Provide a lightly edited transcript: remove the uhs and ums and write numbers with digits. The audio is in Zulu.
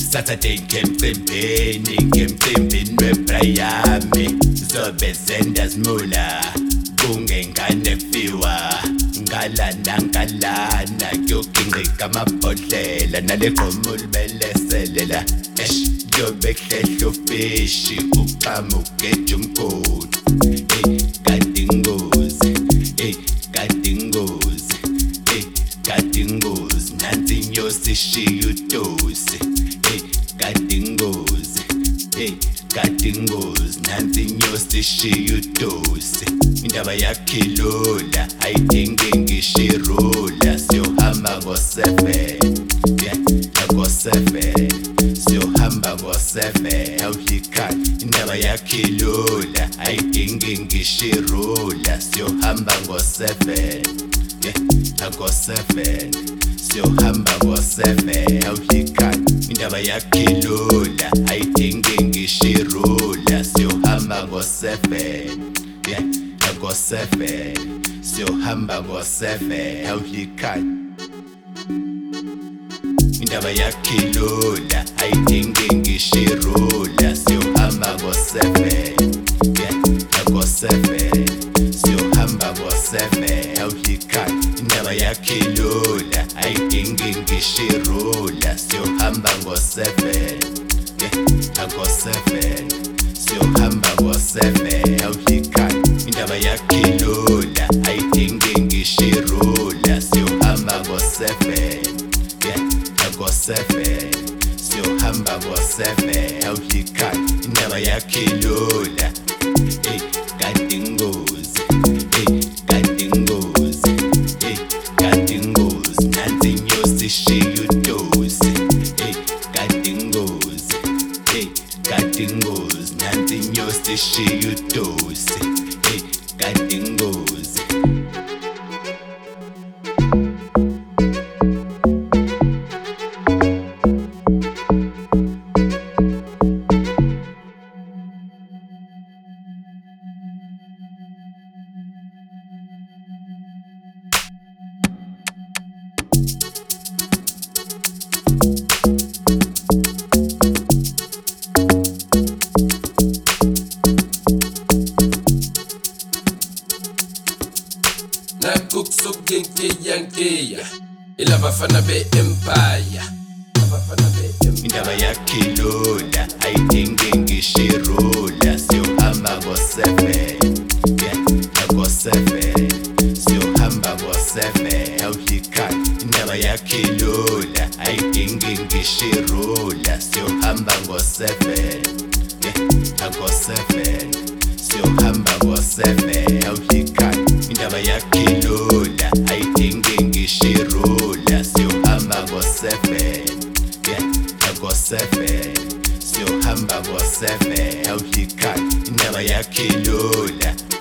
Saturday ngemcimbini weBrayami zobe senda smula kungengane fiwa ngalana kyoginqika amabhodlela nale gomo libeleselela yobe hlehlo fishi uqhamuke jumkoti kadingozi nansi inyosi ishiya udosi kadingozi nansi inyosi ishiya udosi indaba yakhilula ayidingi ngishirula siyohamba ngo-7 ngo-7 siyohamba ngo-7 awuhlikani indaba yakhilula ayidingi ngishirula siyohamba ngo-7 ngo-7 siyohamba ngo-7 awuhlikani indaba yakhilula ayidingi ngishirula siyohamba ngo-7 ngo-7 siyohamba ngo-7 awuhlikani indaba yakhilula ayidingi ngishirula siyohamba ngo-7 ngo-7 siyohamba ngo-7 awuhlikani indaba yakhilula ayidingi ngishirula siyohamba ngo-7 ngo-7 siyohamba ngo-7 awuhlikani indaba yakhilula ayidingi ngishirula siyohamba ngo-7 ngo-7 siyohamba ngo-7 awuhlikani indaba yakhilula kadingozi nansi inyosi ishiya udosi kadingozi nansi inyosi ishiya udosi kadingozi. Nakuksuginkiyankiya ilabafana be-empire indaba yakhilula ayidingi ngishirula siyohamba ngo-7 ngo-7 siyohamba ngo-7 awuhlikani indaba yakhilula ayidingi ngishirula siyohamba ngo-7 ngo-7 siyohamba ngo-7 awuhlikani indaba yakhilula ayidingi ngishirula siyohamba ngo-7 ngo-7 siyohamba ngo-7 awuhlikani indaba yakhilula